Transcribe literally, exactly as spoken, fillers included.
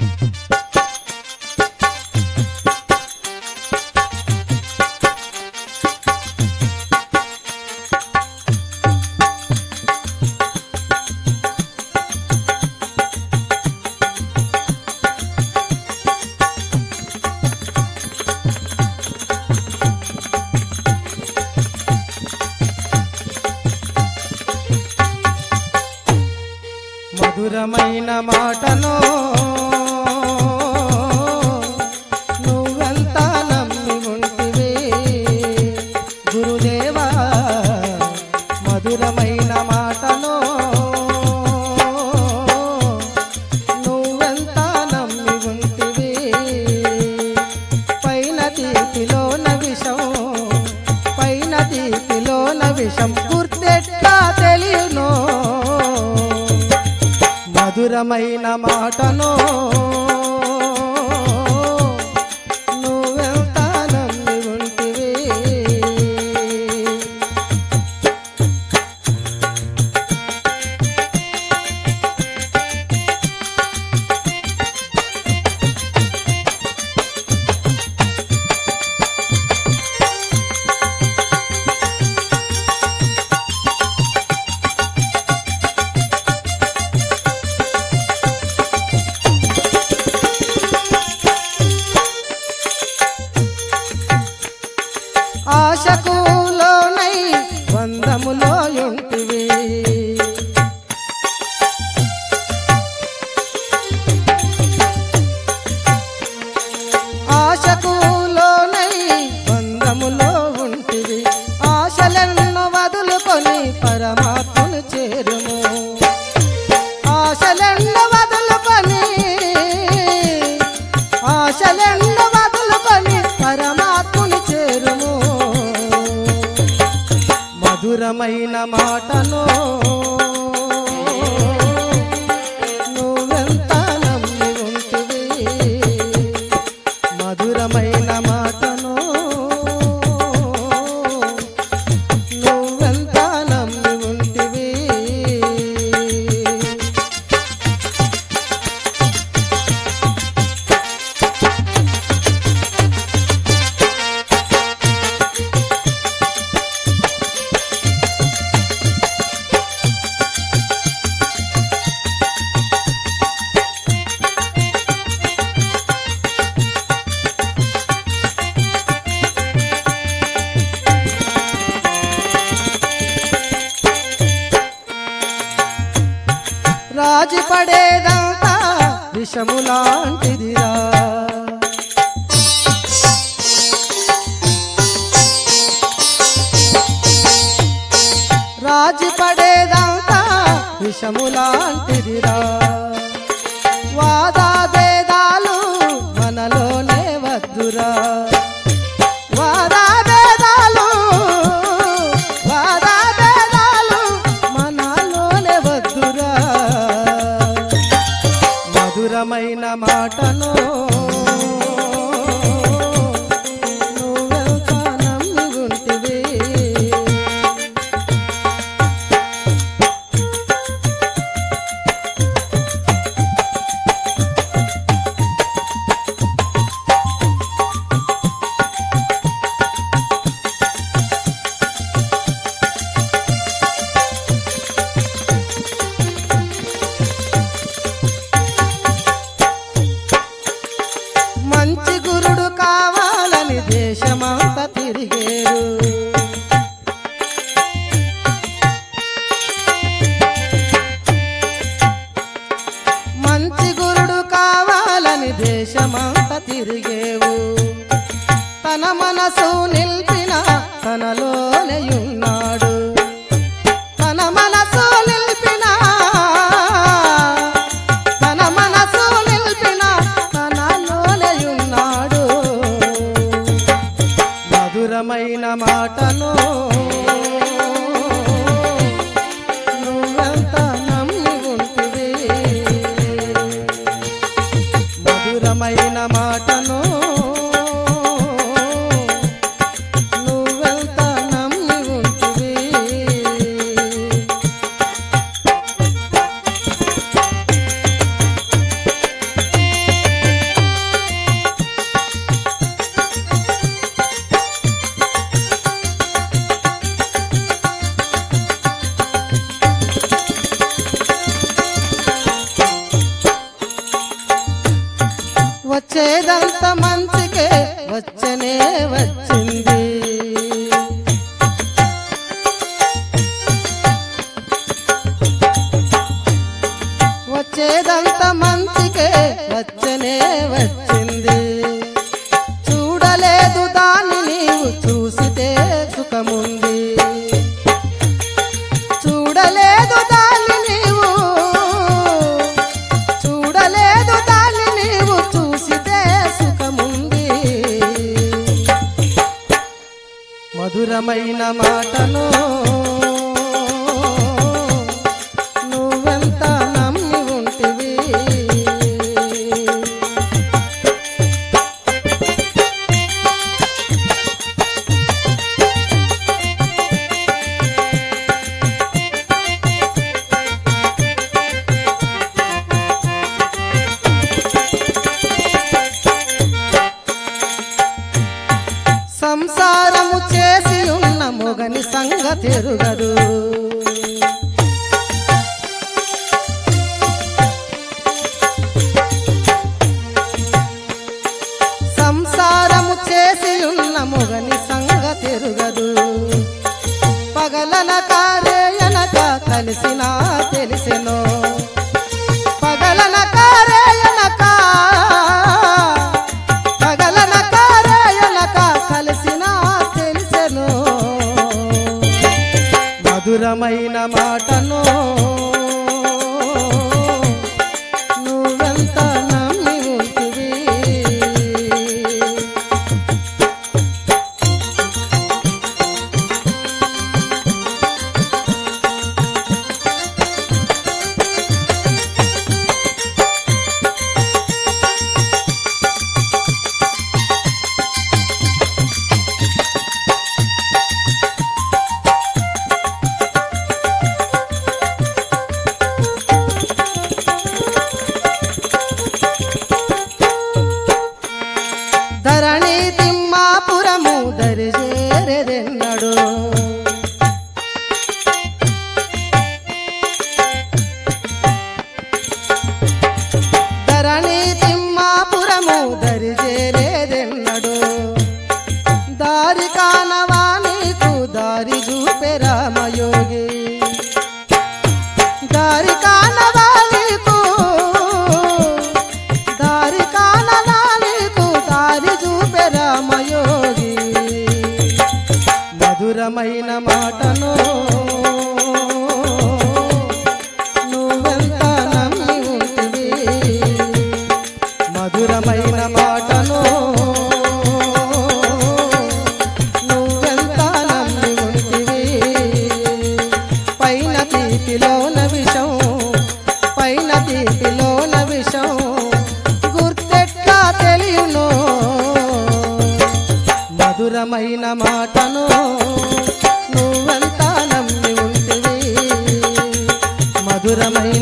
మధురమైన మాటను నువ్వెంత నమ్మి ఉంటివి గురుదేవా, మధురమైన మాటను నువ్వెంత నమ్మి ఉంటివి. పైన తీపిలోన విషం, పైన తీపిలోన విషం గుర్తెట్లా తెలియనో. మధురమైన మాటను నువ్వెంత నమ్మి ఉంటివి. ఆశకు లోనై బంధములో ఉంటివి, ఆశకు లోనై బంధములో ఉంటివి. ఆశలెన్నో వదులుకొని పరమాత్మను చేరుము, ఆశలెన్నో వదులుకొని, ఆశలెన్నో వదులుకొని పరమాత్మను చేరుము. మధురమైన మాటను నువ్వెంత నమ్మి ఉంటివి. మధురమైన మాటను నువ్వెంత నమ్మి ఉంటివి. రాజీ పడేదంతా విషము లాంటిదిరా, రాజీ పడేదంతా విషము లాంటిదిరా. వాదాభేదాలు మనలోనే వద్దురా, వాదాభేదాలు వాదాభేదాలు మనలోనే వద్దురా. మధురమైన మాటను నువ్వెంత నమ్మి ఉంటివి. మంచి గురుడు కావాలని దేశమంతా తిరిగేరు, మంచి గురుడు కావాలని దేశమంతా తిరిగేవు. తన మనసు నిలిపిన తనలోనే ఉన్నాడు, తన మనసు నిలిపిన తన మనసు నిలిపిన తనలోనే ఉన్నాడు. మధురమైన మాటను నువ్వెంత నమ్మి ఉంటివి. మధురమైన మాటను నువ్వెంత నమ్మి ఉంటివి. వచ్చేదంత మంచికే వచ్చనే వచ్చింది. వచ్చేదంత మంచికే వచ్చనే వచ్చింది. చూడలేదు దాన్ని నీవు చూసితే సుఖముంది. చూడలేదు దాన్ని నీవు చూడలేదు దాన్ని నీవు చూసితే సుఖముంది. మధురమైన మాటను నువ్వెంత నమ్మి ఉంటివి. సంసారము చేసి ఉన్న మొగని సంగతెరుగదు. సంసారము చేసి ఉన్న మొగని సంగతెరుగదు. పగలనక రేయనక కలిసినా తెలిసెనో. పగలనక రేయనక పగలనక రేయనక కలిసినా తెలిసెనో. మధురమైన మాటను నువ్వెంత నమ్మి ఉంటివి. ధరణి తిమ్మాపురము దరిజేరెన్నడు. ధరణి తిమ్మాపురము దరిజేరెన్నడు. దారి కానవా నీకు దారి చూపే రామయోగి. దారి కానవా నీకు దారి కానవా నీకు దారి చూపే రామయోగి. మధురమైన మాటను నువ్వెంత నమ్మి ఉంటివి. మధురమైన మాటను నువ్వెంత నమ్మి ఉంటివి. పైన తీపిలోన విషం పైన తీపిలోన విషం గుర్తెట్లా తెలియను. మధురమైన మాటను నువ్వెంత నమ్మి ఉంటివి. మధురమైన